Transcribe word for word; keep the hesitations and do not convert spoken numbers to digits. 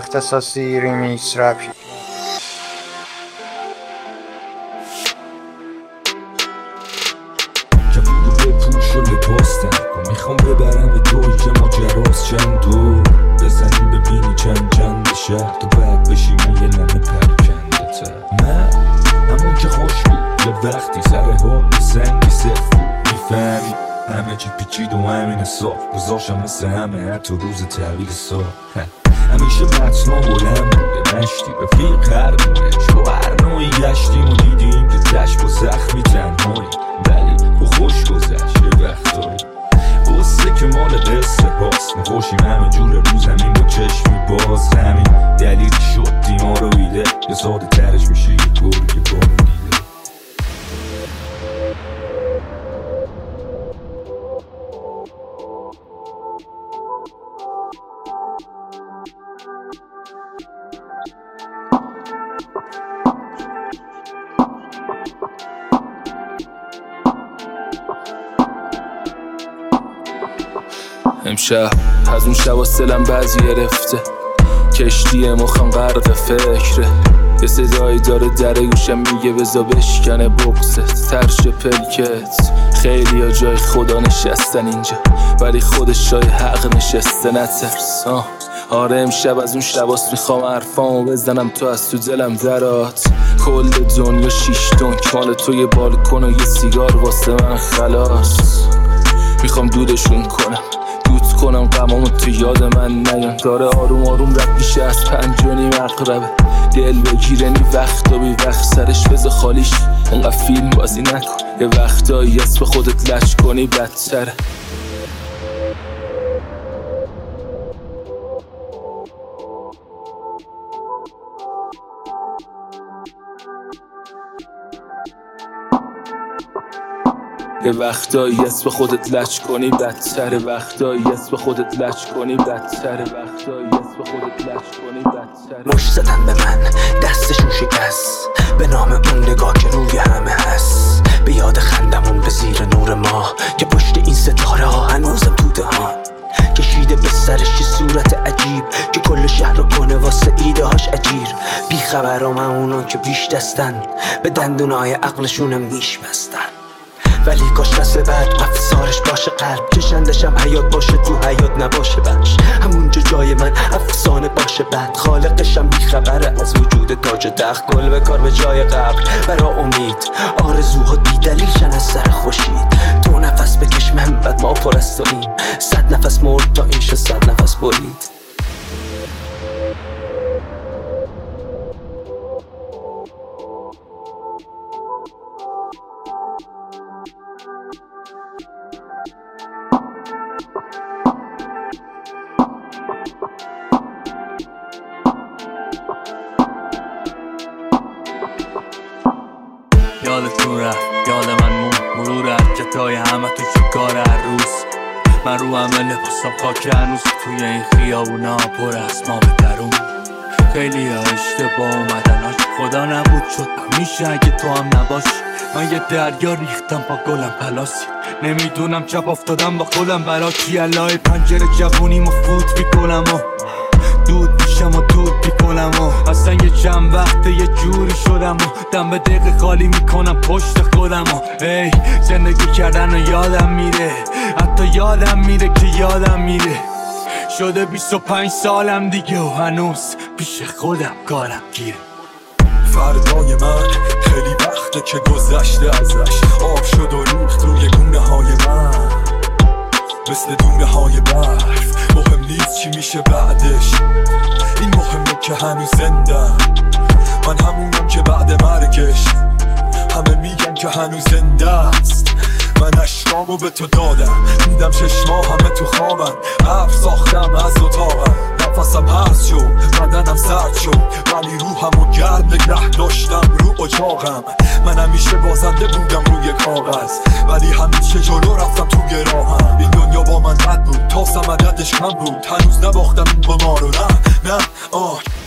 اختصاصی ریمیکس رپی. کفیدو بپوش و لباس نکن، میخوام ببرم به توی که ماجراست چند دور بزنیم ببینی چند چند شهر تو بعد بشیم یه نمه پرکنده تر. نه همون که خوش بود یه وقتی سر حال سنگی صرف بود میفهمی همه چی پیچید و همین صاف گذاشتم مثل همه حتی روز تحویل صاف. همیشه متنا بلند بوده مشتی رفیق هر موره شو هر نوعی گشتیم و دیدیم که تشب و زخمی تنهایی ولی خو خوش گذشت یه وقتایی قصه که مال قصه هاست نخوشیم همه جور رو زمین با چشمی باز همین دلیل شد دیما رو ایده یه ساده ترش میشه یه گرگ با دیده. امشب از اون شب سلم بعضی گرفته کشتی مخم غرق فکره یه صدایی داره در گوشم میگه بزا بشکنه بغزت ترش پلکت. خیلی ها جای خدا نشستن اینجا ولی خودش جای حق نشسته نترس. آره امشب از اون شباست میخوام حرفامو بزنم تو از تو دلم درات. کل دنیا شیش دنک مال تو یه بالکن و یه سیگار واسه من خلاص. میخوام دودشون کنم دود کنم غمامو تو یاد من نیان. داره آروم آروم رد میشه از پنج و نیم اقربه دل بگیره نی وقتا بی وقت سرش بذار خالیش اونقدر فیلم بازی نکن. یه وقتایی هست به خودت لج کنی بدتره. یه وقتایی هست به خودت لج کنی بدتره. وقتایی هست به خودت لج کنی بدتره. وقتایی هست به خودت لج کنی بدتره. مش زدن به من دستشون شکست به نام اون نگاه که روی همه هست. به یاد خندمون به زیر نور ماه که پشت این ستاره ها هنوزم تو دهان کشیده به سرش یه صورت عجیب که کل شهر رو کنه واسه ایده هاش اجیر. بی خبرام اونان که بیش دستن به دندونای عقلشونم نیش بستن. ولی کاش نسل بعد افسارش باشه قلب کشندشم حیات باشه تو حیات نباشه بخش همونجا جای من افسانه باشه بعد خالقشم بیخبره از وجود تاج تخت. گل به کار به جای قبر برا امید آرزوها بی دلیل شن از سر خوشید. دو نفس بکش من بعد ما پرستاییم صد نفس مرد تا این شد صد نفس برید. یادتون رفت یاد من مون مرور حرکتای همه تو شکار هر روز. من رو همه لباسم خاک هنوز توی این خیابونا پر از ما به درون. خیلی ها اشتباه اومدناش خدا نبود شد همیشه اگه تو هم نباشی. من یه دریا ریختم با گلم پلاسی نمیدونم چپ افتادم با خودم برا چی. الهی پنجره جوونیم و فوت میکنم و دود میشم و دود میکنم و اصلا یه چند وقته یه جوری شدم و دم به دقیقه خالی میکنم پشت خودم و ای زندگی کردن و یادم میره حتی یادم میره که یادم میره. شده بیست و پنج سالم دیگه و هنوز پیش خودم کارم گیره. فردای من خیلی وقته که گذشته ازش آب شد و ریخت روی گونه های من مثل دونه های برف. مهم نیست چی میشه بعدش این مهمه که هنوز زندم. من همونم که بعد مرگش همه میگن که هنوز زنده است. من اشکامو به تو دادم میدم چشما همه تو خوابن حرف ساختم از اتاقم نفسم هرز شد بدنم سرد شد ولی روحمو گرم نگه داشتم رو اجاقم. من همیشه بازنده بودم روی کاغذ ولی همیشه جلو رفتم تو گراهم. این دنیا با من بد بود تاسم عددش کم بود هنوز نباختم این قمارو نه نه آه